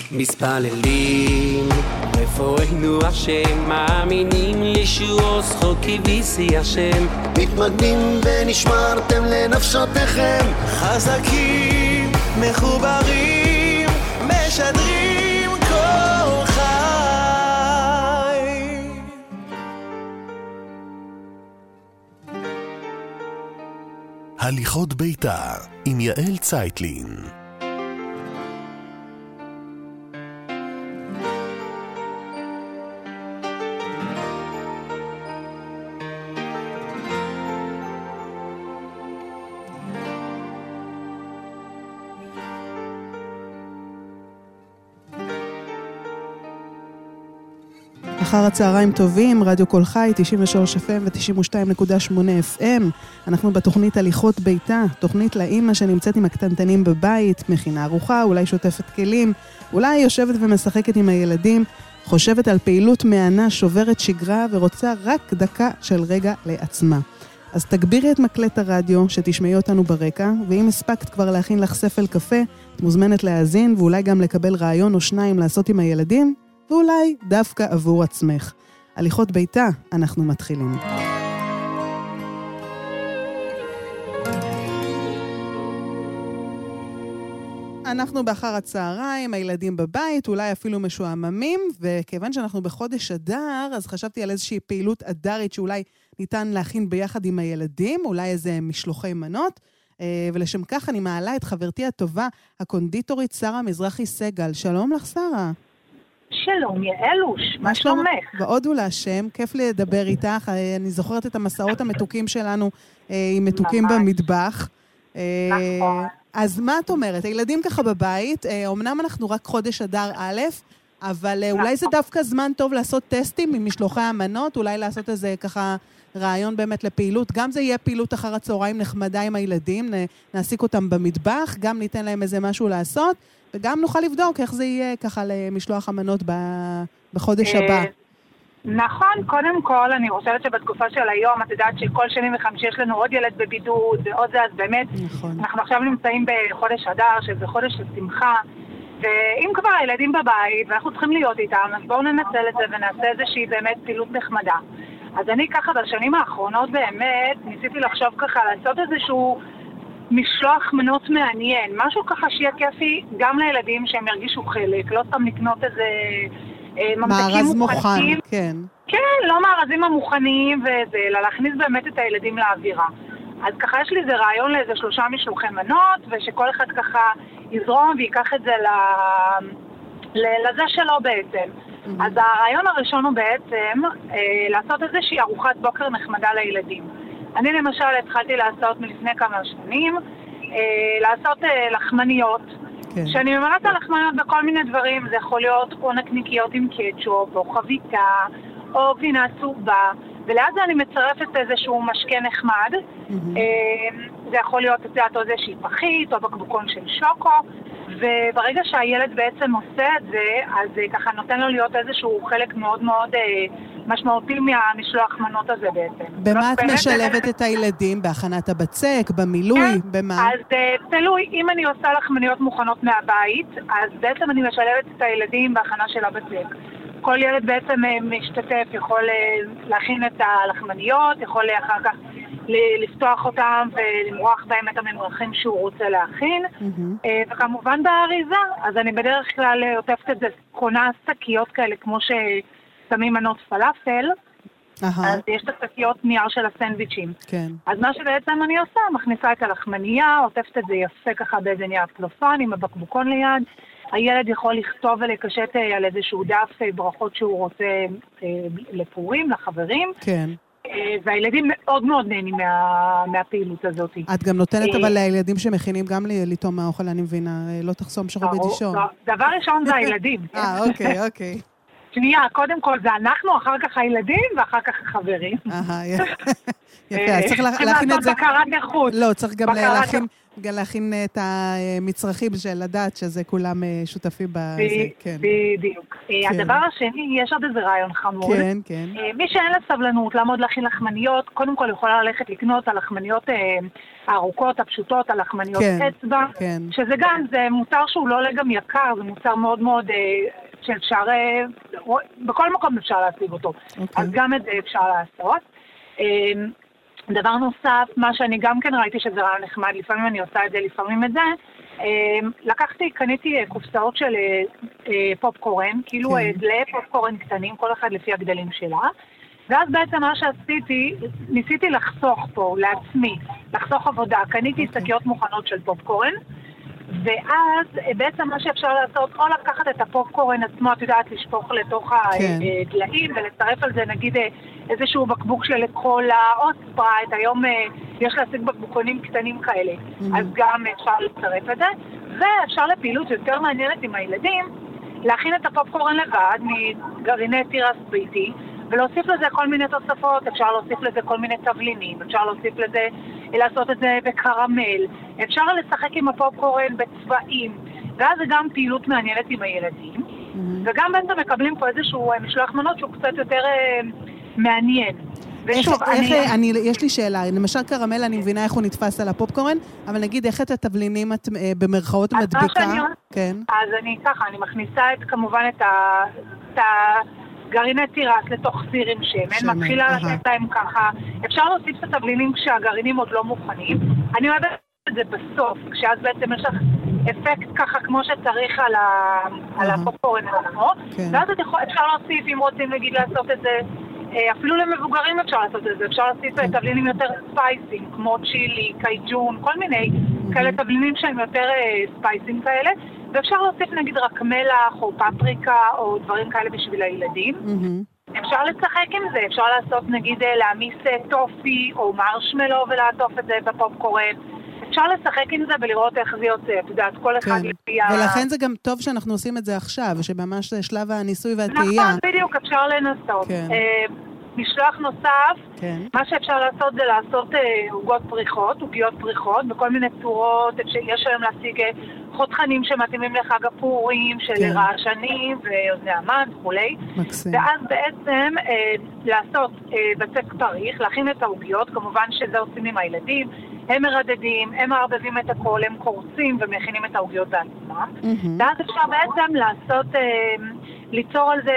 מתפללים רפואנו השם, מאמינים לישועו זכוקי ויסי השם, מתמגנים ונשמרתם לנפשותיכם, חזקים מחוברים משדרים כל חי. הליכות ביתה עם יעל צייטלין. אחר הצהריים טובים, רדיו כל חי, 93 FM ו-92.8 FM. אנחנו בתוכנית הליכות ביתה, תוכנית לאמא שנמצאת עם הקטנטנים בבית, מכינה ארוחה, אולי שוטפת כלים, אולי יושבת ומשחקת עם הילדים, חושבת על פעילות מענה, שוברת שגרה ורוצה רק דקה של רגע לעצמה. אז תגבירי את מקלט הרדיו שתשמעי אותנו ברקע, ואם הספקת כבר להכין לך ספל קפה, את מוזמנת להאזין ואולי גם לקבל רעיון או שניים לעשות עם הילדים, ואולי דווקא עבור עצמך. הליכות ביתה, אנחנו מתחילים. אנחנו באחר הצהריים, הילדים בבית, אולי אפילו משועממים, וכיוון שאנחנו בחודש אדר, אז חשבתי על איזושהי פעילות אדרית שאולי ניתן להכין ביחד עם הילדים, אולי איזה משלוחי מנות, ולשם כך אני מעלה את חברתי הטובה, הקונדיטורית שרה מזרחי סגל. שלום לך, שרה. שלום, יעלוש, מה שלומך? ועוד להשם, כיף לי לדבר איתך, אני זוכרת את המסעות המתוקים שלנו עם מתוקים במטבח. נכון. אז מה את אומרת? הילדים ככה בבית, אמנם אנחנו רק חודש אדר א', אבל אולי זה דווקא זמן טוב לעשות טסטים עם משלוחי המנות, אולי לעשות איזה ככה רעיון באמת לפעילות, גם זה יהיה פעילות אחר הצהריים נחמדה עם הילדים, נעסיק אותם במטבח, גם ניתן להם איזה משהו לעשות, וגם נוכל לבדוק איך זה יהיה ככה למשלוח המנות בחודש הבא. נכון, קודם כל אני חושבת שבתקופה של היום, את יודעת שכל שני וחמישי יש לנו עוד ילד בבידוד, ועוד זה, אז באמת, נכון. אנחנו עכשיו נמצאים בחודש אדר, שזה חודש של שמחה, ואם כבר הילדים בבית, ואנחנו צריכים להיות איתם, אז בואו ננצל את זה ונעשה איזושהי באמת פעילות נחמדה. אז אני ככה בשנים האחרונות באמת, ניסיתי לחשוב ככה, לעשות איזשהו משלוח מנות מעניין, משהו ככה שיהיה כיפי גם לילדים שהם ירגישו חלק, לא סתם לקנות איזה ממתקים מארז מוכן, מוכנים. כן. כן, לא מארזים המוכנים וזה, אלא להכניס באמת את הילדים לאווירה. אז ככה יש לי איזה רעיון לאיזה 3 משלוחי מנות, ושכל אחד ככה יזרום ויקח את זה לזה שלו בעצם. אז הרעיון הראשון הוא בעצם לעשות איזושהי ארוחת בוקר נחמדה לילדים. אני למשל התחלתי לעשות מלפני כמה שנים, לעשות לחמניות, כן. שאני ממלאת על לחמניות בכל מיני דברים, זה יכול להיות או נקניקיות עם קטשופ, או חביתה, או גבינה צהובה, וליד זה אני מצרפת איזשהו משקה נחמד, זה יכול להיות או איזושהי פחית, או בקבוקון של שוקו, וברגע שהילד בעצם עושה את זה, אז ככה נותן לו להיות איזשהו חלק מאוד מאוד משמעותי מהמשלוח מנות הזה בעצם. במה את משלבת את הילדים? בהכנת הבצק, במילוי, במה? אז תלוי, אם אני עושה לחמניות מוכנות מהבית, אז בעצם אני משלבת את הילדים בהכנה של הבצק. כל ילד בעצם משתתף, יכול להכין את הלחמניות, יכול אחר כך לפתוח אותם ולמרוח בהם את הממרחים שהוא רוצה להכין, וכמובן באריזה, אז אני בדרך כלל עוטפת את זה, קונה שקיות כאלה כמו ששמים מנות פלאפל, אז יש את השקיות נייר של הסנדוויצ'ים. כן. אז מה שבעצם אני עושה, מכניסה את הלחמנייה, עוטפת את זה יפה ככה באיזה נייר צלופן עם הבקבוקון ליד, הילד יכול לכתוב ולקשט על איזשהו דף ברכות שהוא רוצה לפורים, לחברים. כן. והילדים מאוד מאוד נהנים מהפעילות הזאת. את גם נותנת אבל לילדים שמכינים גם לטעום מהאוכל, אני מבינה, לא תחסום שרובד אישון. דבר ראשון זה הילדים. אוקיי. שנייה, קודם כל זה אנחנו, אחר כך הילדים ואחר כך החברים. יפה, צריך להכין את זה. בקרת איכות. לא, צריך גם להכין את המצרכים של לדעת שזה כולם שותפים בזה. בדיוק. הדבר השני, יש עוד איזה רעיון חמוד. כן, כן. מי שאין לה סבלנות לעמוד להכין לחמניות, קודם כל יכולה ללכת לקנות על לחמניות הארוכות, הפשוטות, על לחמניות אצבע, שזה גם, זה מוצר שהוא לא עולה גם יקר, זה מוצר מאוד מאוד שאפשר, בכל מקום אפשר להשיג אותו. אז גם את זה אפשר לעשות. דבר נוסף, מה שאני גם כן ראיתי שזה רעיון נחמד, לפעמים אני עושה את זה, לפעמים את זה, קניתי קופסאות של פופקורן, כאילו דלי פופקורן קטנים, כל אחד לפי הגדלים שלה, ואז בעצם מה שעשיתי, ניסיתי לחסוך פה לעצמי, לחסוך עבודה, קניתי שקיות מוכנות של פופקורן, ואז בעצם מה שאפשר לעשות, או לקחת את הפופקורן עצמו, את יודעת, לשפוך לתוך הדלעים, ולצרף על זה נגיד איזשהו בקבוק של קולה, או ספרייט, היום יש להשיג בקבוקונים קטנים כאלה, אז גם אפשר לצרף את זה, ואפשר לפעילות יותר מעניינת עם הילדים, להכין את הפופקורן לבד, מגרעיני תירס ביתי, ולהוסיף לזה כל מיני תוספות, אפשר להוסיף לזה כל מיני תבלינים, אפשר להוסיף לזה, לעשות את זה בקרמל, אפשר לשחק עם הפופקורן בצבעים, ואז זה גם פעילות מעניינת עם הילדים, וגם בעצם מקבלים פה איזשהו משלוח מנות שהוא קצת יותר מעניין. ושוב, יש לי שאלה, למשל קרמל אני מבינה איך הוא נתפס על הפופקורן, אבל נגיד איך את התבלינים את במרכאות מדביקה? אז אני ככה, אני מכניסה כמובן את גרעיני תירס לתוך סיר עם שמן, מתחילה לתת להם ככה, אפשר להוסיף את התבלינים כשהגרעינים עוד לא מוכנים, אני אוהבת את זה בסוף, כשאז בעצם יש לך אפקט ככה כמו שצריך על הפופקורן עצמו, ואז אפשר להוסיף, אם רוצים נגיד לעשות את זה, אפילו למבוגרים אפשר לעשות את זה, אפשר להוסיף תבלינים יותר ספייסים, כמו צ'ילי, קייג'ון, כל מיני כאלה תבלינים שהם יותר ספייסים כאלה, ואפשר להוסיף נגיד רק מלח או פפריקה או דברים כאלה בשביל הילדים. אפשר לשחק עם זה, אפשר לעשות נגיד להמיס טופי או מרשמלו ולעטוף את זה בפופקורן. אפשר לשחק עם זה ולראות איך זה יוצא, את יודעת, כל אחד לפי ולכן זה גם טוב שאנחנו עושים את זה עכשיו, שממש שלב הניסוי והטעייה. נכון, בדיוק, אפשר לנסות. משלוח נוסף, מה שאפשר לעשות זה לעשות עוגות פריחות, עוגיות פריחות, בכל מיני צורות, יש היום להשיג חותכנים שמתאימים לחג הפורים, של רעשנים ואוזני המן וכולי. ואז בעצם לעשות בצק פריך, להכין את העוגיות, כמובן שזה עושים עם הילדים, הם מרדדים, הם מערבבים את הכל, הם קורצים ומכינים את העוגיות בעצמם. ואז אפשר בעצם לעשות, ליצור על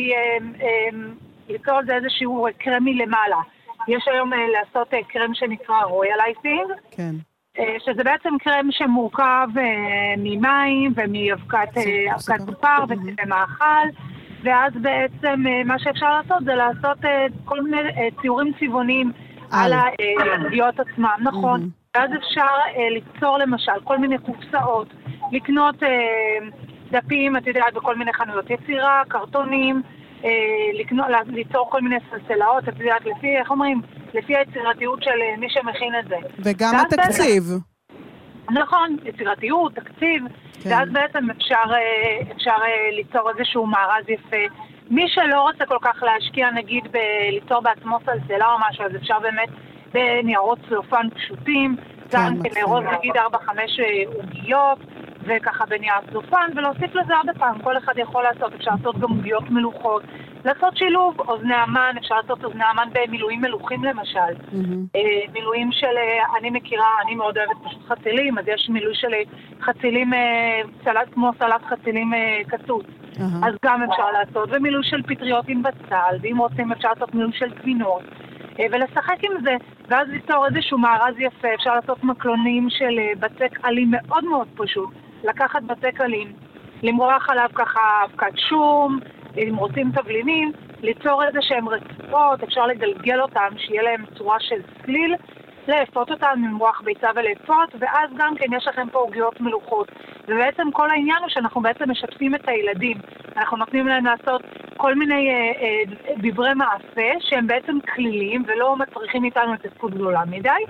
זה איזשהו קרמי למעלה. יש היום לעשות קרם שנקרא רויאל אייסינג, שזה בעצם קרם שמורכב ממים ומאבקת סוכר ומאכל, ואז בעצם מה שאפשר לעשות זה לעשות כל מיני ציורים צבעוניים על העוגיות עצמם, נכון? ואז אפשר ליצור למשל כל מיני קופסאות, לקנות דפים, את יודעת, בכל מיני חנויות יצירה, קרטונים, ליצור כל מיני סלסלאות, את יודעת, לפי, איך אומרים, לפי היצירתיות של מי שמכין את זה. וגם התקציב. נכון, יצירתיות, תקציב, ואז בעצם אפשר ליצור איזשהו מארז יפה. מי שלא רוצה כל כך להשקיע, נגיד, ליצור בעצמו סלסלה או משהו, אז אפשר באמת בניירות צלופן פשוטים, גם לרוז נגיד 4-5 עוגיות, וככה בנייר צלופן, ולהוסיף לזה עוד פעם, כל אחד יכול לעשות, אפשר לעשות גם עוגיות מלוכות, לעשות שילוב, אוזני המן, אפשר לעשות אוזני המן במילואים מלוכים למשל. מילואים של, אני מכירה, אני מאוד אוהבת פשוט חצילים, אז יש מילוי של חצילים, כמו סלט חצילים קצוץ. אז גם אפשר לעשות, ומילוי של פטריות עם בצל, ואם רוצים אפשר לעשות מילוי של גבינות, ולשחק עם זה, ואז ליצור איזשהו מארז יפה, אפשר לעשות מקלונים של בצק עלים מאוד מאוד פשוט, לקחת בצק עלים, למרוח עליו ככה אבקת שום, אם רוצים תבלינים, ליצור איזה שהם רצפות, אפשר לגלגל אותם, שיהיה להם צורה של סליל, לאפות אותם, למרוח ביצה ולאפות, ואז גם כן יש לכם פה עוגיות מלוכות. ובעצם כל העניין הוא שאנחנו בעצם משתפים את הילדים. אנחנו נותנים להם לעשות כל מיני דברי מעשה, שהם בעצם כלילים, ולא מצריכים איתנו התעסקות גדולה מדי.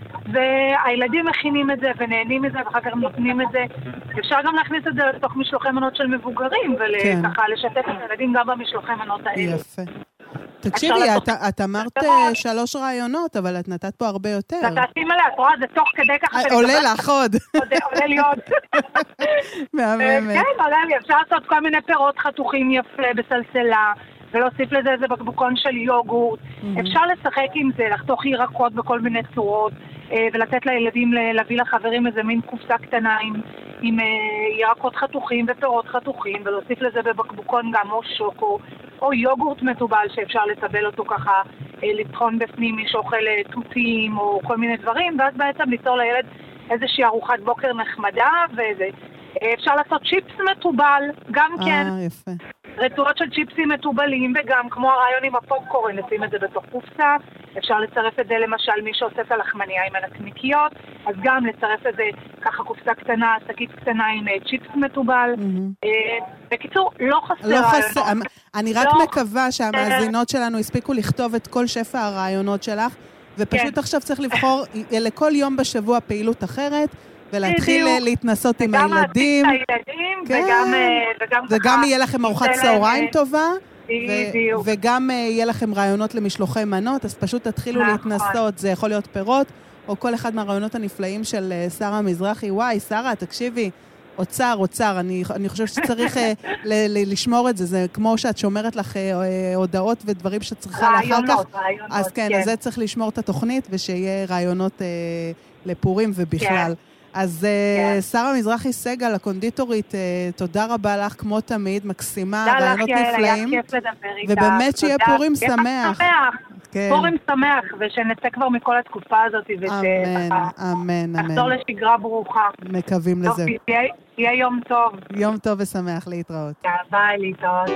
והילדים מכינים את זה ונהנים את זה, ואחר כך נותנים את זה. אפשר גם להכניס את זה לתוך משלוחי מנות של מבוגרים, וככה לשתף את הילדים גם במשלוחי מנות האלה. יפה. תקשיבי, את אמרת 3 רעיונות, אבל את נתת פה הרבה יותר. נתתי מלא, את רואה, זה תוך כדי ככה... עולה לך עוד. עולה לי עוד. מהממת. כן, עולה לי, אפשר לעשות כל מיני פירות חתוכים יפה בסלסלה, ולהוסיף לזה איזה בקבוקון של יוגורט. אפשר לשחק עם זה, לחתוך ירקות בכל מיני צורות, ולתת לילדים להביא לחברים איזה מין קופסה קטנה עם ירקות חתוכים ופירות חתוכים, ולהוסיף לזה בבקבוקון גם או שוקו, או יוגורט מטובל שאפשר לטבל אותו ככה, לטחון בפנים מי שאוכל תותים או כל מיני דברים, ואז בעצם ליצור לילד איזושהי ארוחת בוקר נחמדה, אפשר לעשות צ'יפס מטובל, גם כן. יפה. רצועות של צ'יפסים מטובלים, וגם כמו הרעיון עם הפופקורן, נשים את זה בתוך קופסה. אפשר לצרף את זה למשל מי שעושה את הלחמניה עם הנקניקיות, אז גם לצרף את זה ככה קופסה קטנה, שקית קטנה עם צ'יפס מטובל. בקיצור, לא חסר רעיונות. אני רק מקווה שהמאזינות שלנו הספיקו לכתוב את כל שפע הרעיונות שלך, ופשוט עכשיו צריך לבחור לכל יום בשבוע פעילות אחרת, ולהתחיל להתנסות עם הילדים. וגם יהיה לכם ארוחת צהריים טובה, וגם יהיה לכם רעיונות למשלוחי מנות, אז פשוט תתחילו להתנסות, זה יכול להיות פירות, או כל אחד מהרעיונות הנפלאים של שרה מזרחי. וואי, שרה, תקשיבי, אוצר, אני חושבת שצריך לשמור את זה, זה כמו שאת שומרת לך הודעות ודברים שצריכה לאחר כך, אז כן, אז זה צריך לשמור את התוכנית, ושיהיה רעיונות לפורים ובכלל. אז שרה מזרחי סגל, הקונדיטורית, תודה רבה לך, כמו תמיד, מקסימה, רעיונות נפלאים. ובאמת שיהיה פורים שמח. פורים שמח, ושנצא כבר מכל התקופה הזאת, אמן. נחזור לשגרה ברוכה. מקווים לזה. יהיה יום טוב. יום טוב ושמח, להתראות. ביי, להתראות.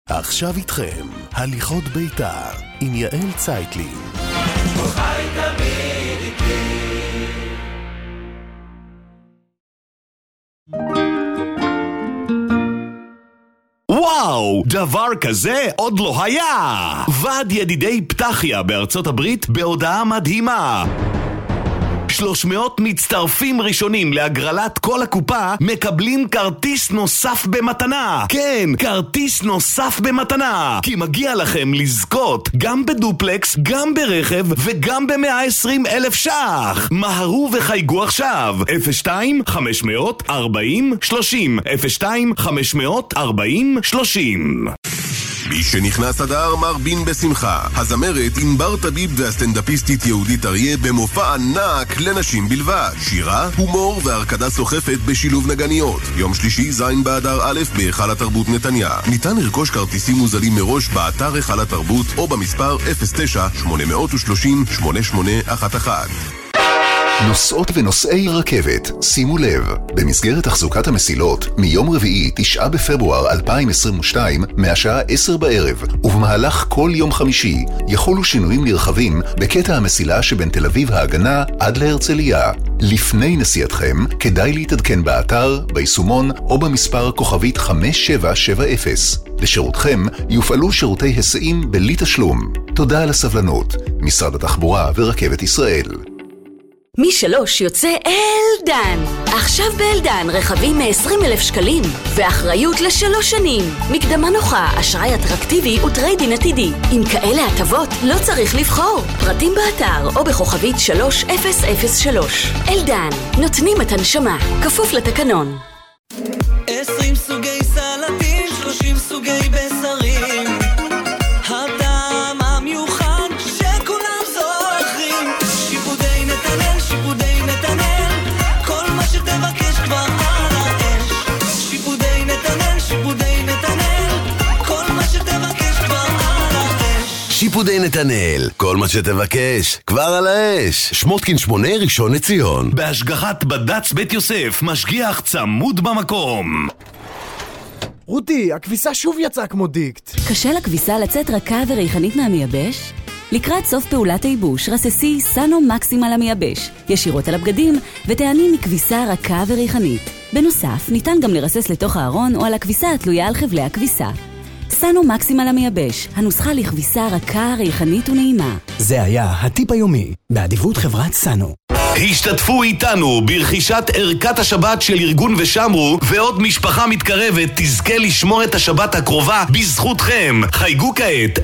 עכשיו איתכם, הליכות ביתה, עם יעל צייטלין. חי תמיד איתי. וואו, דבר כזה עוד לא היה! ועד ידידי פתחיה בארצות הברית בהודעה מדהימה. 300 מצטרפים ראשונים להגרלת כל הקופה מקבלים כרטיס נוסף במתנה. כן, כרטיס נוסף במתנה. כי מגיע לכם לזכות גם בדופלקס, גם ברכב וגם ב120,000 ש"ח. מהרו וחייגו עכשיו. 02-540-30 02-540-30. מי שנכנס אדר מרבין בשמחה. הזמרת ענבר תביב והסטנדאפיסטית יהודית אריה במופע ענק לנשים בלבד. שירה, הומור והרקדה סוחפת בשילוב נגניות. יום שלישי זין באדר א' בהיכל התרבות נתניה. ניתן לרכוש כרטיסים מוזלים מראש באתר היכל התרבות או במספר 09-830-8811. נוסעות ונוסעי רכבת, שימו לב, במסגרת תחזוקת המסילות, מיום רביעי 9 בפברואר 2022, מהשעה 10 בערב, ובמהלך כל יום חמישי, יחולו שינויים נרחבים בקטע המסילה שבין תל אביב ההגנה עד להרצליה. לפני נסיעתכם, כדאי להתעדכן באתר, ביישומון או במספר כוכבית 5770. לשירותכם יופעלו שירותי היסעים בלי תשלום. תודה על הסבלנות. משרד התחבורה ורכבת ישראל. מ3 יוצא אלדן. עכשיו באלדן רכבים מ-20,000 שקלים ואחריות ל3 שנים. מקדמה נוחה, אשראי אטרקטיבי וטריידין עתידי. עם כאלה הטבות לא צריך לבחור. פרטים באתר או בכוכבית 3003. אלדן, נותנים את הנשמה, כפוף לתקנון. 20 סוגי סלטים, 30 סוגי בשרים. הטעם המיוחד שכולם זוכרים. שיפודי נתנאל, שיפודי נתנאל, כל מה שתבקש כבר על האש. שיפודי נתנאל, שיפודי נתנאל, כל מה שתבקש כבר על האש. שיפודי נתנאל, כל מה שתבקש כבר על האש. שמותקין 8 ראשון לציון. בהשגחת בד"ץ בית יוסף, משגיח צמוד במקום. רותי, הכביסה שוב יצאה כמו דיקט. קשה לכביסה לצאת רכה וריחנית מהמייבש? לקראת סוף פעולת הייבוש, רססי סאנו מקסימל המייבש, ישירות על הבגדים, ותעני מכביסה רכה וריחנית. בנוסף, ניתן גם לרסס לתוך הארון או על הכביסה התלויה על חבלי הכביסה. סאנו מקסימל המייבש, הנוסחה לכביסה רכה, ריחנית ונעימה. זה היה הטיפ היומי, באדיבות חברת סאנו. השתתפו איתנו ברכישת ערכת השבת של ארגון ושמרו, ועוד משפחה מתקרבת תזכה לשמור את השבת הקרובה בזכותכם. חייגו כעת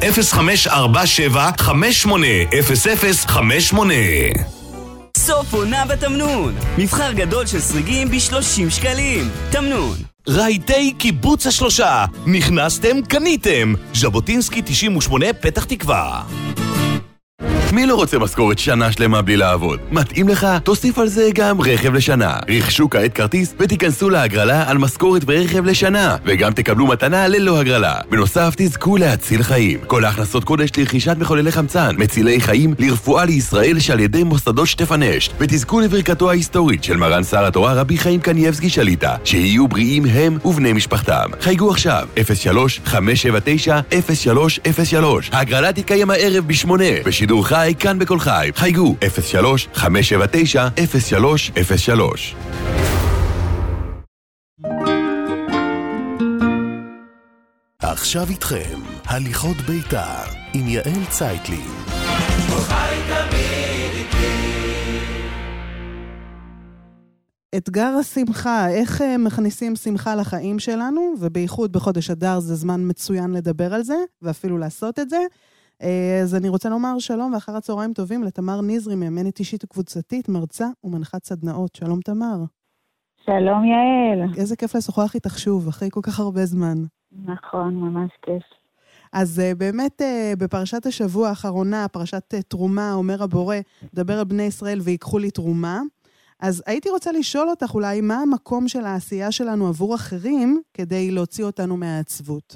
0547-580058. סוף עונה בתמנון, מבחר גדול של סריגים ב30 שקלים. תמנון. רהיטי קיבוץ השלושה, נכנסתם, קניתם. ז'בוטינסקי 98 פתח תקווה. מי לא רוצה משכורת שנה שלמה בלי לעבוד? מתאים לך? תוסיף על זה גם רכב לשנה. רכשו כעת כרטיס ותיכנסו להגרלה על משכורת ורכב לשנה, וגם תקבלו מתנה ללא הגרלה. בנוסף, תזכו להציל חיים. כל ההכנסות קודש לרכישת מחוללי חמצן, מצילי חיים לרפואה לישראל שעל ידי מוסדות שטפנש, ותזכו לברכתו ההיסטורית של מרן שר התורה רבי חיים קנייבסקי שליטה, שיהיו בריאים הם ובני משפחתם. חייגו עכשיו 03-579-0303. ההגרלה תתקיים הערב ב8 בשידור חי כאן בכל חי. חייגו 03-579-0303. עכשיו איתכם, הליכות ביתה, עם יעל צייטלין. חי תמיד איתי. אתגר השמחה, איך מכניסים שמחה לחיים שלנו, ובייחוד בחודש אדר זה זמן מצוין לדבר על זה, ואפילו לעשות את זה. אז אני רוצה לומר שלום ואחר הצהריים טובים לתמר נזרי, מאמנת אישית וקבוצתית, מרצה ומנחת סדנאות. שלום תמר. שלום יעל. איזה כיף לשוחח איתך שוב, אחרי כל כך הרבה זמן. נכון, ממש כיף. אז באמת בפרשת השבוע האחרונה, פרשת תרומה, אומר הבורא, דבר על בני ישראל ויקחו לי תרומה. אז הייתי רוצה לשאול אותך אולי מה המקום של העשייה שלנו עבור אחרים, כדי להוציא אותנו מהעצבות.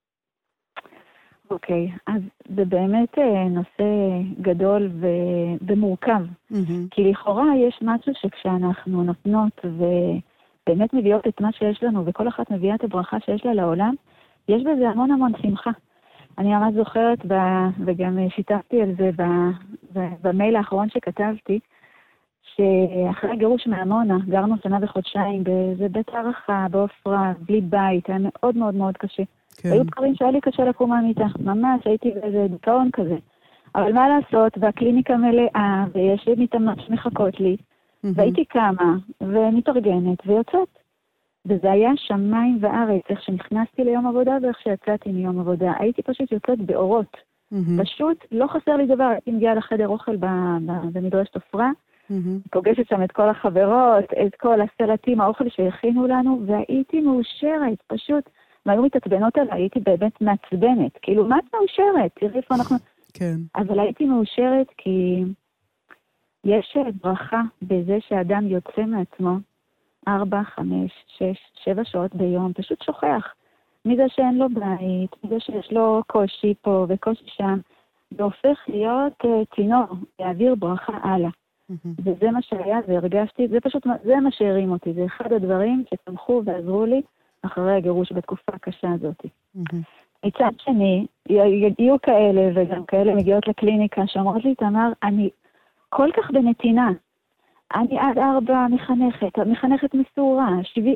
אוקיי, אז זה באמת נושא גדול ומורכב. כי לכאורה יש משהו שכשאנחנו נותנות ובאמת מביאות את מה שיש לנו, וכל אחת מביאה את הברכה שיש לה לעולם, יש בזה המון המון שמחה. אני ממש זוכרת, וגם שיתפתי על זה במייל האחרון שכתבתי, שאחרי הגירוש מעמונה, גרנו שנה וחודשיים באיזה בית הערכה, באופרה, בלי בית, היה מאוד מאוד מאוד קשה. כן. היו דברים שהיה לי קשה לקום מהמיטה, ממש הייתי באיזה דיכאון כזה. אבל מה לעשות, והקליניקה מלאה, ויש לי מתאמץ שמחכות לי, והייתי קמה, ומתארגנת, ויוצאת. וזה היה שמיים וארץ, איך שנכנסתי ליום עבודה, ואיך שיצאתי מיום עבודה. הייתי פשוט יוצאת באורות. פשוט לא חסר לי דבר, הייתי מגיעה לחדר אוכל במדרשת עופרה, פוגשת שם את כל החברות, את כל הסלטים, האוכל שהכינו לנו, והייתי מאושרת, פשוט, והיו מתעצבנות עליי, הייתי באמת מעצבנת, כאילו, מה את מאושרת? תראי איפה אנחנו... כן. אבל הייתי מאושרת כי יש ברכה בזה שאדם יוצא מעצמו 4, 5, 6, 7 שעות ביום, פשוט שוכח. מזה שאין לו בית, מזה שיש לו קושי פה וקושי שם, זה הופך להיות צינור, להעביר ברכה הלאה. וזה מה שהיה, והרגשתי, זה פשוט, זה מה שהרים אותי, זה אחד הדברים שתמכו ועזרו לי אחרי הגירוש בתקופה הקשה הזאת. מצד שני, יהיו כאלה וגם כאלה מגיעות לקליניקה שאומרות לי, תמר, אני כל כך בנתינה, אני עד 4 מחנכת מסורה, 7,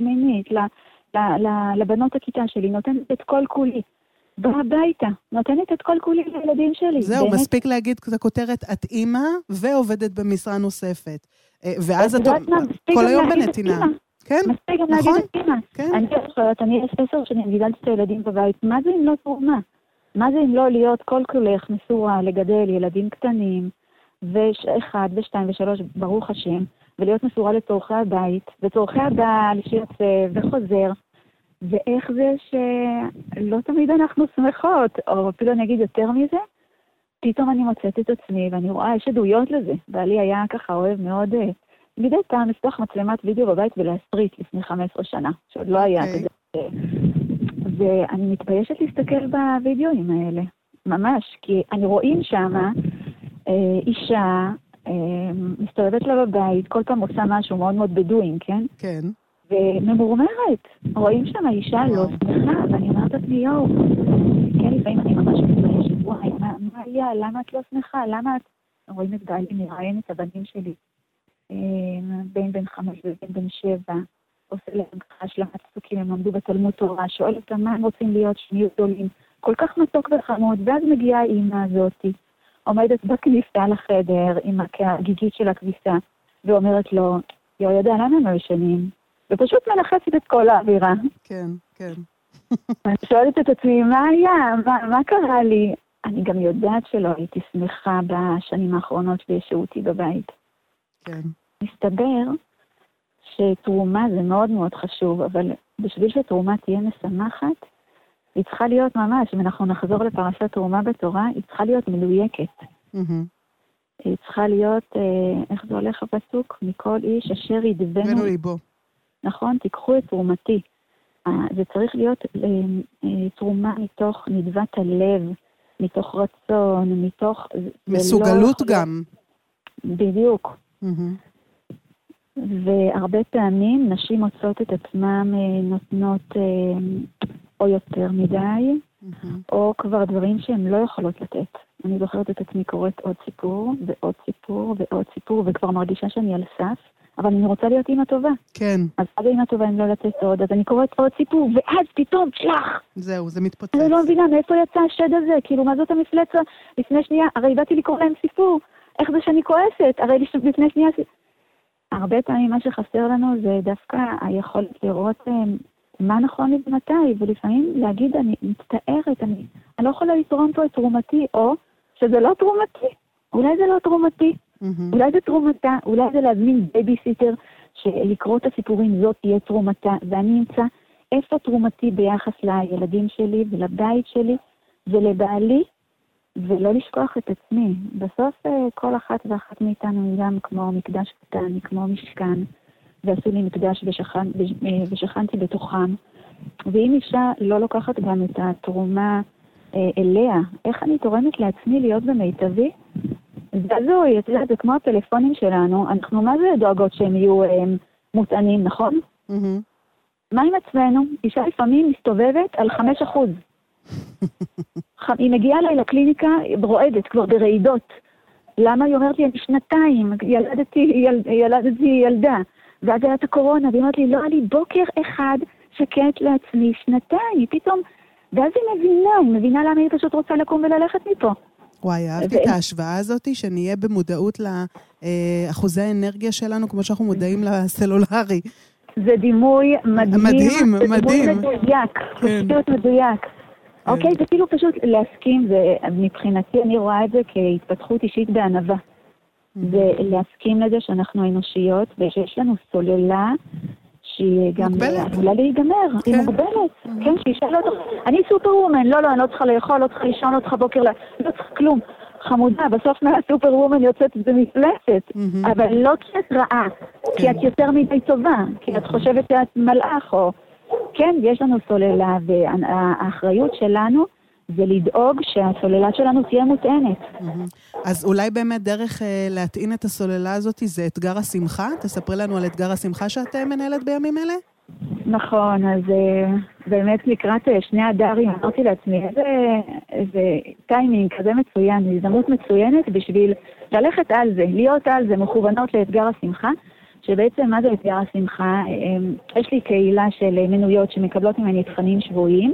8, לבנות הכיתה שלי, נותנת את כל כולי. באה הביתה, נותנת את כל כולי לילדים שלי. זהו, באמת... מספיק להגיד את הכותרת, את אימא ועובדת במשרה נוספת. ואז את כל היום בנתינה. כן? מספיק גם להגיד את אימא. אני חושבת, אני 10 שנים גידלתי את הילדים בבית, מה זה אם לא תרומה? מה זה אם לא להיות כל כולך מסורה לגדל ילדים קטנים, ו1 ו2 ו3, ברוך השם, ולהיות מסורה לצורכי הבית, וצורכי הבעל שיוצא וחוזר, ואיך זה שלא תמיד אנחנו שמחות, או אפילו אני אגיד יותר מזה, פתאום אני מוצאת את עצמי, ואני רואה, יש עדויות לזה. בעלי היה ככה אוהב מאוד, מדי פעם לפתוח מצלמת וידאו בבית ולהסריט לפני 15 שנה, שעוד לא היה כזה. ואני מתביישת להסתכל בווידאוים האלה, ממש, כי אני רואים שמה אישה מסתובבת לה בבית, כל פעם עושה משהו מאוד מאוד בדואים, כן? כן. וממורמרת. רואים שם האישה לא שמחה, ואני אומרת את מי יואו. כן, לפעמים אני ממש מתביישת, וואי, מה היה? למה את לא שמחה? למה את... רואים את בעלי מראיין את הבנים שלי. בן 5 ובן 7, עושה להם השלמת פסוקים, הם עמדו בתלמוד תורה, שואל אותם מה הם רוצים להיות שנהיו גדולים. כל כך מתוק וחמוד, ואז מגיעה האמא הזאתי, עומדת בכניסה לחדר עם הגיגית של הכביסה, ואומרת לו, יו, יודע, למה הם לא ישנים? ופשוט מנחסת את כל האווירה. כן, כן. אני שואלת את עצמי, מה היה? מה קרה לי? אני גם יודעת שלא הייתי שמחה בשנים האחרונות בשהותי בבית. כן. מסתבר שתרומה זה מאוד מאוד חשוב, אבל בשביל שתרומה תהיה משמחת, היא צריכה להיות ממש, אם אנחנו נחזור לפרשת תרומה בתורה, היא צריכה להיות מדויקת. היא צריכה להיות, איך זה הולך הפסוק? מכל איש אשר ידבנו ליבו. נכון, תיקחו את תרומתי. זה צריך להיות תרומה מתוך נדבת הלב, מתוך רצון, מתוך... מסוגלות גם. בדיוק. והרבה פעמים נשים מוצאות את עצמם נותנות או יותר מדי, או כבר דברים שהן לא יכולות לתת. אני זוכרת את עצמי קוראת עוד סיפור, ועוד סיפור, ועוד סיפור, וכבר מרגישה שאני על סף, אבל אני רוצה להיות אימא טובה. כן. אז עד אימא טובה אם לא לתת עוד, אז אני קוראת עוד סיפור, ואז פתאום שלח! זהו, זה מתפוצץ. אני לא מבינה מאיפה יצא השד הזה, כאילו מה זאת המפלצה? לפני שנייה, הרי באתי לקרוא להם סיפור, איך זה שאני כועסת? הרי לפני שנייה... הרבה פעמים מה שחסר לנו זה דווקא היכולת לראות מה נכון לי ומתי, ולפעמים להגיד, אני מצטערת, אני לא יכולה לתרום פה את תרומתי, או שזה לא תרומתי. אולי זה לא תרומתי, אולי זה תרומתה, אולי זה להזמין בייביסיטר, שלקרוא את הסיפורים זאת תהיה תרומתה, ואני אמצא איפה תרומתי ביחס לילדים שלי ולבית שלי ולבעלי, ולא לשכוח את עצמי. בסוף כל אחת ואחת מאיתנו גם כמו מקדש קטן, כמו משכן, ועשו לי מקדש ושכנתי בתוכם. ואם אישה לא לוקחת גם את התרומה אליה, איך אני תורמת לעצמי להיות במיטבי? זזוי, את יודעת, זה כמו הפלאפונים שלנו, אנחנו מה זה דואגות שהם יהיו מוטענים, נכון? מה עם עצמנו? אישה לפעמים מסתובבת על 5%. היא מגיעה לי לקליניקה רועדת, כבר ברעידות. למה? היא אומרת לי, אני 2 ילדתי ילדה. ואז היה את הקורונה, והיא אומרת לי, לא היה לי בוקר אחד שקט לעצמי 2. היא פתאום, ואז היא מבינה למה היא פשוט רוצה לקום וללכת מפה. וואי, אהבתי את ההשוואה הזאת, שנהיה במודעות לאחוזי האנרגיה שלנו, כמו שאנחנו מודעים לסלולרי. זה דימוי מדהים. מדהים. דימוי מדויק, פשוט מדויק. אוקיי, זה כאילו פשוט להסכים, מבחינתי אני רואה את זה כהתפתחות אישית בענווה. זה להסכים לזה שאנחנו אנושיות, ושיש לנו סוללה שהיא גם עלולה להיגמר, היא מוגבלת. כן, שאישה לא צריכה, אני סופר וומן, לא, אני לא צריכה לאכול, לא צריכה לישון, לא צריכה בוקר, לא צריכה כלום. חמודה, בסוף מהסופר וומן יוצאת במפלצת, אבל לא כי את רעה, כי את יותר מדי טובה, כי את חושבת שאת מלאך, או... כן, יש לנו סוללה, והאחריות שלנו זה לדאוג שהסוללה שלנו תהיה מוטענת. אז אולי באמת דרך להטעין את הסוללה הזאת זה אתגר השמחה? תספרי לנו על אתגר השמחה שאת מנהלת בימים אלה? נכון, אז באמת לקראת 2 אדרים, אמרתי לעצמי, איזה טיימינג כזה מצוין, הזדמנות מצוינת בשביל ללכת על זה, להיות על זה, מכוונות לאתגר השמחה, שבעצם מה זה אתגר השמחה? יש לי קהילה של מנויות שמקבלות ממני תכנים שבועיים,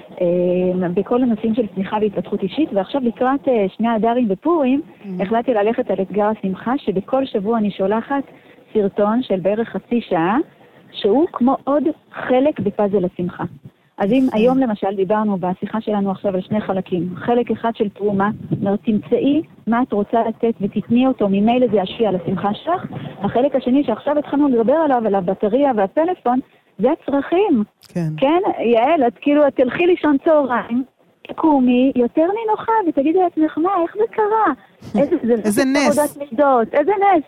בכל הנושאים של צמיחה והתפתחות אישית, ועכשיו לקראת 2 אדרים בפורים, החלטתי ללכת על אתגר השמחה, שבכל שבוע אני שולחת סרטון של בערך חצי שעה, שהוא כמו עוד חלק בפאזל השמחה. אז אם היום למשל דיברנו בשיחה שלנו עכשיו על 2 חלקים, חלק אחד של תרומה, תמצאי מה את רוצה לתת ותתני אותו, ממילא זה ישפיע על השמחה שלך. החלק השני שעכשיו התחלנו לדבר עליו, על הבטריה והטלפון, זה הצרכים. כן, יעל, את כאילו, את תלכי לישון צהריים, תקומי, יותר נינוחה, ותגידי לעצמך, מה, איך זה קרה? איזה נס. איזה נס.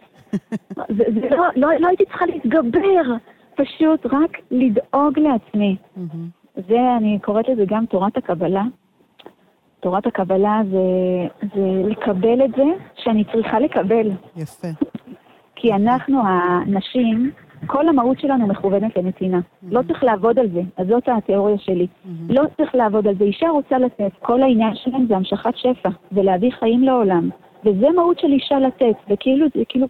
לא הייתי צריכה להתגבר, פשוט רק לדאוג לעצמי. זה, אני קוראת לזה גם תורת הקבלה. תורת הקבלה זה לקבל את זה שאני צריכה לקבל. יפה. כי אנחנו, הנשים, כל המהות שלנו מכוונת לנתינה. לא צריך לעבוד על זה, אז זאת התיאוריה שלי. לא צריך לעבוד על זה. אישה רוצה לתת, כל העניין שלהם זה המשכת שפע, ולהביא חיים לעולם. וזה מהות של אישה לתת, וכאילו, זה כאילו,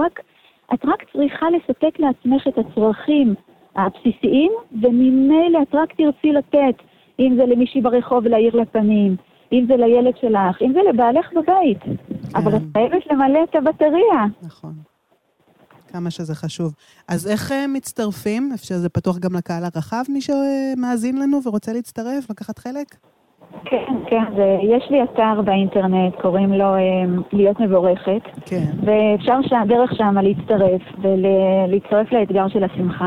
את רק צריכה לספק לעצמך את הצרכים הבסיסיים, וממילא את רק תרצי לתת, אם זה למישהי ברחוב להעיר לפנים, אם זה לילד שלך, אם זה לבעלך בבית. אבל את חייבת למלא את הבטריה. נכון. כמה שזה חשוב. אז איך מצטרפים? אפשר זה פתוח גם לקהל הרחב, מי שמאזין לנו ורוצה להצטרף, לקחת חלק? כן, יש לי אתר באינטרנט, קוראים לו להיות מבורכת, ואפשר דרך שם להצטרף, ולהצטרף לאתגר של השמחה.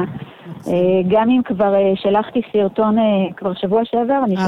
גם אם כבר שלחתי סרטון כבר שבוע שעבר, אני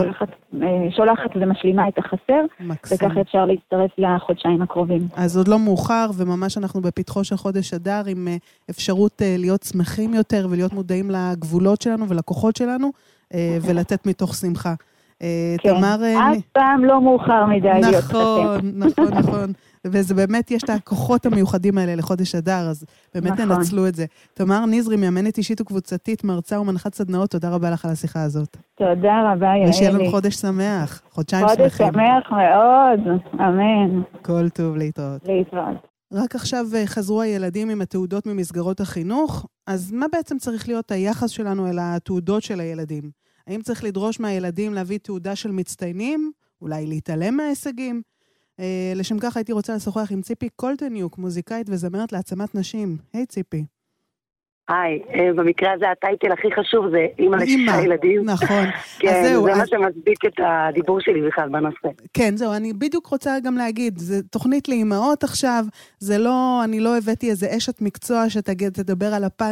שולחת ומשלימה את החסר, וכך אפשר להצטרף לחודשיים הקרובים. אז עוד לא מאוחר, וממש אנחנו בפתחו של חודש אדר, עם אפשרות להיות שמחים יותר, ולהיות מודעים לגבולות שלנו ולכוחות שלנו, ולתת מתוך שמחה. תמר... אף פעם לא מאוחר מדי להיות שמחים. נכון. וזה באמת, יש את הכוחות המיוחדים האלה לחודש אדר, אז באמת ננצלו את זה. תמר נזרי, מאמנת אישית וקבוצתית, מרצה ומנחת סדנאות, תודה רבה לך על השיחה הזאת. תודה רבה, יעלי. ושיהיה לנו חודש שמח, חודשיים שמחים. חודש שמח מאוד, אמן. כל טוב, להתראות. להתראות. רק עכשיו חזרו הילדים עם התעודות ממסגרות החינוך, אז מה בעצם צריך להיות היחס שלנו אל התעודות של הילדים? האם צריך לדרוש מהילדים להביא תעודה של מצטיינים? אולי להתעלם מההישגים? לשם כך הייתי רוצה לשוחח עם ציפי קולטניוק, מוזיקאית וזמרת להעצמת נשים. היי ציפי. היי, במקרה הזה הטייטל הכי חשוב זה אמא לשישה ילדים. נכון. כן, זה מה שמצדיק את הדיבור שלי בכלל בנושא. כן, זהו, אני בדיוק רוצה גם להגיד, זה תוכנית לאמהות עכשיו, זה לא, אני לא הבאתי איזה אשת מקצוע שתדבר על הפן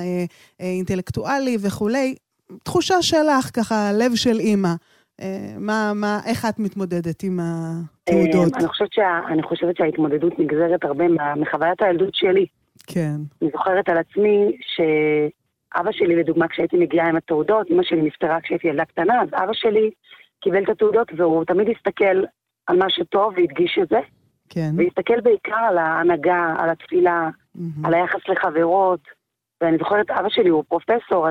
האינטלקטואלי וכולי. תחושה שלך ככה, לב של אמא. איך את מתמודדת עם התעודות? אני חושבת שההתמודדות נגזרת הרבה מחוויית הילדות שלי. כן. אני זוכרת על עצמי שאבא שלי, לדוגמה, כשהייתי מגיעה עם התעודות, אמא שלי נפטרה כשהייתי ילדה קטנה, אז אבא שלי קיבל את התעודות, והוא תמיד הסתכל על מה שטוב והדגיש את זה. כן. והסתכל בעיקר על ההנהגה, על התפילה, על היחס לחברות. ואני זוכרת, אבא שלי הוא פרופסור, אז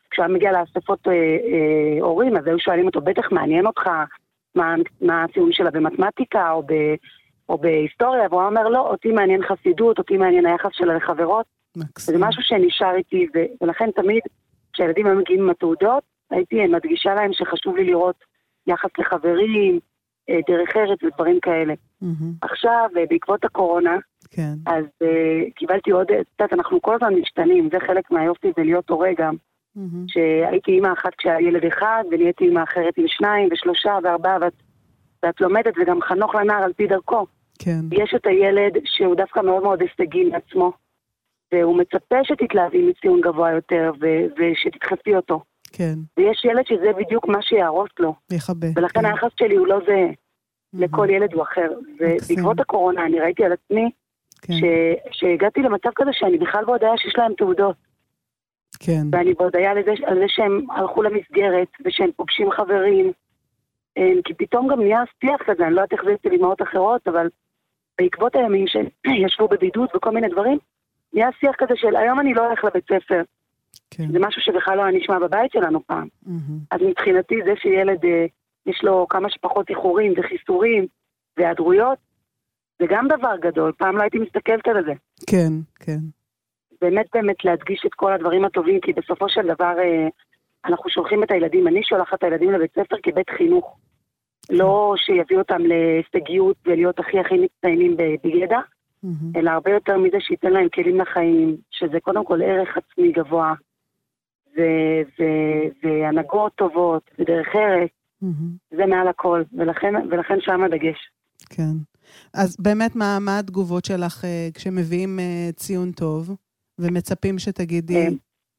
כשהיה מגיע לאספות הורים, אז היו שואלים אותו, בטח מעניין אותך מה הציון שלה במתמטיקה או בהיסטוריה, והוא אומר, לא, אותי מעניין חסידות, אותי מעניין היחס שלה לחברות. זה משהו שנשאר איתי, ולכן תמיד כשהילדים הם מגיעים עם התעודות, הייתי מדגישה להם שחשוב לי לראות יחס לחברים, דרך ארץ ודברים כאלה. עכשיו, בעקבות הקורונה, אז קיבלתי עוד, אנחנו כל הזמן משתנים, זה חלק מהיופי בלהיות הורה גם, שהייתי אימא אחת כשהיה ילד אחד, ונהייתי אימא אחרת עם 2 ו3 ו4, ואת לומדת, וגם חנוך לנער על פי דרכו. יש את הילד שהוא דווקא מאוד מאוד הישגי לעצמו, והוא מצפה שתתלהבי מציון גבוה יותר, ושתדחפי אותו. ויש ילד שזה בדיוק מה שיערוס לו. ולכן היחס שלי הוא לא זה, לכל ילד הוא אחר. ובעקבות הקורונה אני ראיתי על עצמי, שהגעתי למצב כזה שאני בכלל בהודעה שיש להם תעודות. ואני בהודעה על זה שהם הלכו למסגרת, ושהם פוגשים חברים, כי פתאום גם נהיה שיח כזה, אני לא יודעת איך זה אצל אמהות אחרות, אבל בעקבות הימים שישבו בבידוד וכל מיני דברים, נהיה שיח כזה של היום אני לא הולך לבית ספר. זה משהו שבכלל לא היה נשמע בבית שלנו פעם. אז מבחינתי זה שילד יש לו כמה שפחות איחורים וחיסורים והיעדרויות, זה גם דבר גדול, פעם לא הייתי מסתכלת על זה. כן. באמת להדגיש את כל הדברים הטובים, כי בסופו של דבר אנחנו שולחים את הילדים, אני שולחת את הילדים לבית ספר כבית חינוך. לא שיביא אותם להישגיות ולהיות הכי מצטיינים בידע, אלא הרבה יותר מזה שייתן להם כלים לחיים, שזה קודם כל ערך עצמי גבוה, והנהגות טובות, ודרך ארץ, זה מעל הכל, ולכן שם הדגש. כן. אז באמת מה התגובות שלך כשמביאים ציון טוב, ומצפים שתגידי?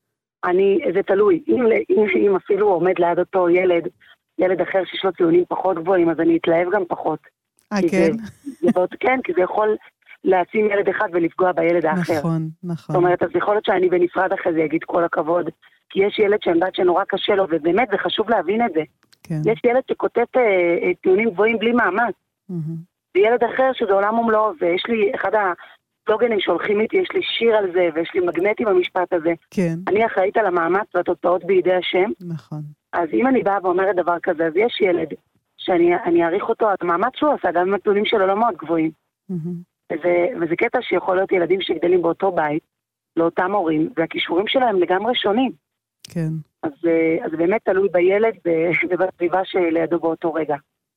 זה תלוי. אם אפילו עומד ליד אותו ילד אחר שיש לו ציונים פחות גבוהים, אז אני אתלהב גם פחות. כן? כן, כי זה יכול להעצים ילד אחד ולפגוע בילד האחר. נכון. זאת אומרת, אז יכול להיות שאני בנפרד אחרי זה אגיד כל הכבוד, כי יש ילד שאני יודעת שנורא קשה לו, ובאמת זה חשוב להבין את זה. יש ילד שכותב ציונים גבוהים בלי מאמץ. וילד אחר שזה עולם ומלואו, ויש לי אחד הסלוגנים שהולכים איתי, יש לי שיר על זה, ויש לי מגנט עם המשפט הזה. אני אחראית על המאמץ והתוצאות בידי השם. נכון. אז אם אני באה ואומרת דבר כזה, אז יש ילד שאני אעריך אותו, המאמץ שהוא עשה, גם עם הציונים שלו לא מאוד גבוהים. וזה קטע שיכול להיות ילדים שגדלים באותו בית, לאותם הורים, והכישורים שלהם לגמרי שונים. כן. אז באמת תלוי בילד ובסביבה שלידו באותו רגע.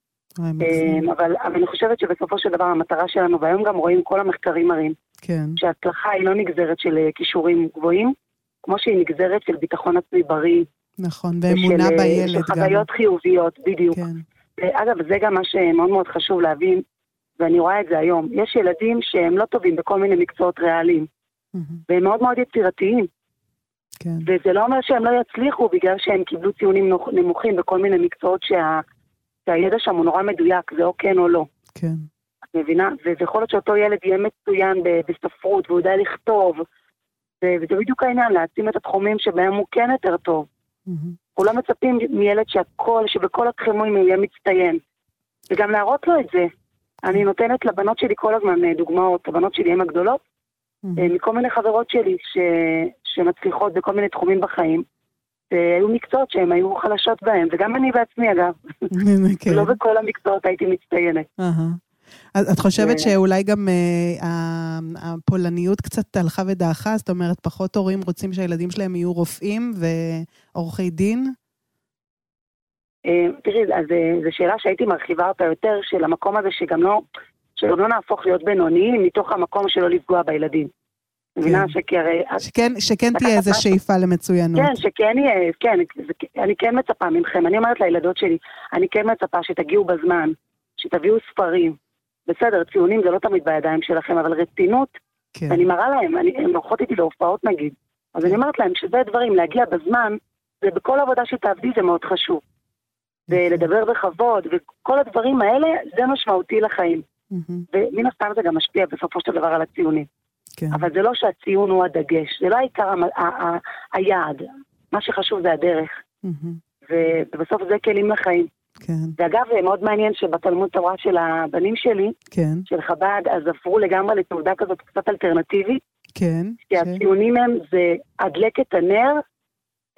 אבל אני חושבת שבסופו של דבר המטרה שלנו, והיום גם רואים כל המחקרים מראים, שההצלחה היא לא נגזרת של כישורים גבוהים, כמו שהיא נגזרת של ביטחון עצמי בריא. נכון, ואמונה בילד גם. של חוויות חיוביות, בדיוק. אגב, זה גם מה שמאוד מאוד חשוב להבין, ואני רואה את זה היום. יש ילדים שהם לא טובים בכל מיני מקצועות ריאליים, והם מאוד מאוד יצירתיים. וזה לא אומר שהם לא יצליחו בגלל שהם קיבלו ציונים נמוכים בכל מיני מקצועות שהידע שם הוא נורא מדויק, זה או כן או לא. כן. את מבינה? ויכול להיות שאותו ילד יהיה מצוין בספרות, והוא יודע לכתוב, וזה בדיוק העניין, להעצים את התחומים שבהם הוא כן יותר טוב. הוא לא מצפים מילד שבכל התחומים הוא יהיה מצטיין. וגם להראות לו את זה. אני נותנת לבנות שלי כל הזמן דוגמאות, הבנות שלי הן הגדולות, מכל מיני חברות שלי שמצליחות בכל מיני תחומים בחיים, והיו מקצועות שהן היו חלשות בהם, וגם אני בעצמי אגב. לא בכל המקצועות הייתי מצטיינת. את חושבת שאולי גם הפולניות קצת הלכה ודעכה, זאת אומרת, פחות הורים רוצים שהילדים שלהם יהיו רופאים ועורכי דין? תראי, אז זו שאלה שהייתי מרחיבה אותה יותר, של המקום הזה שגם לא נהפוך להיות בינוניים, מתוך המקום שלא לפגוע בילדים. מבינה שכן תהיה איזו שאיפה למצוינות. כן, שכן יהיה, כן, אני כן מצפה ממכם, אני אומרת לילדות שלי, אני כן מצפה שתגיעו בזמן, שתביאו ספרים, בסדר, ציונים זה לא תמיד בידיים שלכם, אבל רצינות, אני מראה להם, הם הולכות איתי להופעות נגיד, אז אני אומרת להם שזה דברים, להגיע בזמן, ובכל עבודה שתעבדי זה מאוד חשוב, ולדבר בכבוד, וכל הדברים האלה, זה משמעותי לחיים, ומן הסתם זה גם משפיע בסופו של דבר על הציונים. אבל זה לא שהציון הוא הדגש, זה לא העיקר היעד, מה שחשוב זה הדרך, ובסוף זה כלים לחיים. ואגב, מאוד מעניין שבתלמוד תורה של הבנים שלי, של חב"ד, אז עברו לגמרי לתעודה כזאת קצת אלטרנטיבית, כי הציונים הם זה הדלקת הנר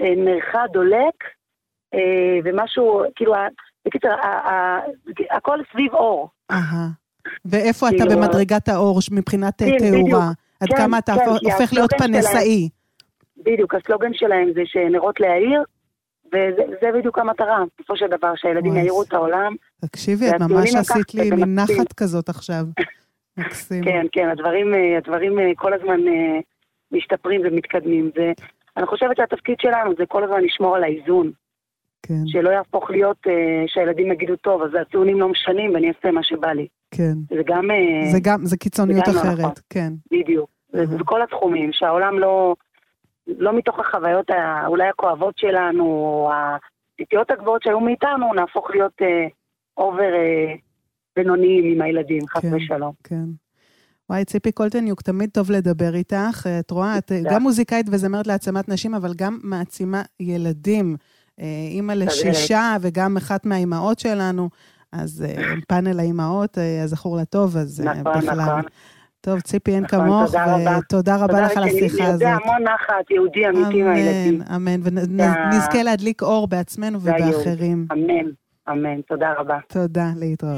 נרחה דולק, ומשהו, כאילו, בקיצור, הכל סביב אור. ואיפה אתה במדרגת האור מבחינת תאורה? עד כמה אתה הופך להיות פנסאי? בדיוק, הסלוגן שלהם זה שנרות להעיר, וזה בדיוק המטרה, בסופו של דבר, שהילדים יעירו את העולם. תקשיבי, את ממש עשית לי מנחת כזאת עכשיו. מקסים. כן, כן, הדברים כל הזמן משתפרים ומתקדמים. אני חושבת שהתפקיד שלנו זה כל הזמן לשמור על האיזון. כן. שלא יהפוך להיות שהילדים יגידו טוב, אז הציונים לא משנים ואני אעשה מה שבא לי. כן. זה קיצוניות אחרת, כן. בדיוק. זה בכל התחומים, שהעולם לא מתוך החוויות אולי הכואבות שלנו, או הציטיות הגבוהות שהיו מאיתנו, נהפוך להיות אובר בינוניים עם הילדים, חס ושלום. כן. וואי, ציפי קולטניוק, תמיד טוב לדבר איתך. את רואה, את גם מוזיקאית וזמרת להעצמת נשים, אבל גם מעצימה ילדים. אימא לשישה, וגם אחת מהאימהות שלנו, אז פאנל האימהות, הזכור לטוב, אז בכלל. טוב, ציפי, אין כמוך, ותודה רבה לך על השיחה הזאת. זה המון נחת, יהודי אמיתי מהילדים. אמן, ונזכה להדליק אור בעצמנו ובאחרים. אמן, אמן, תודה רבה. תודה, להתראות.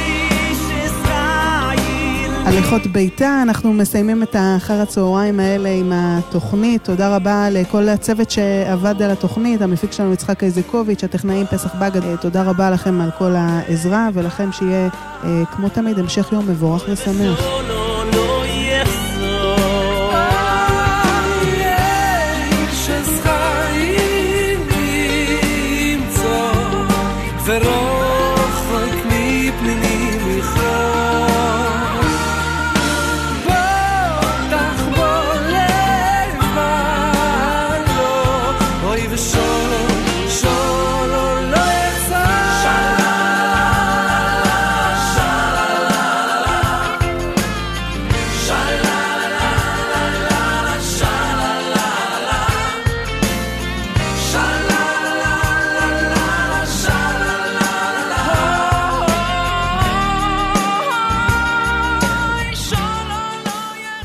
הליכות ביתה, אנחנו מסיימים את אחר הצהריים האלה עם התוכנית. תודה רבה לכל הצוות שעבד על התוכנית, המפיק שלנו יצחק איזקוביץ', הטכנאים פסח בגד. תודה רבה לכם על כל העזרה, ולכם שיהיה כמו תמיד המשך יום מבורך ושמח.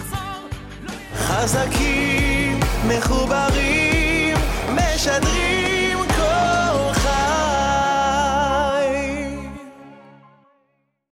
חזקים, מחוברים, משדרים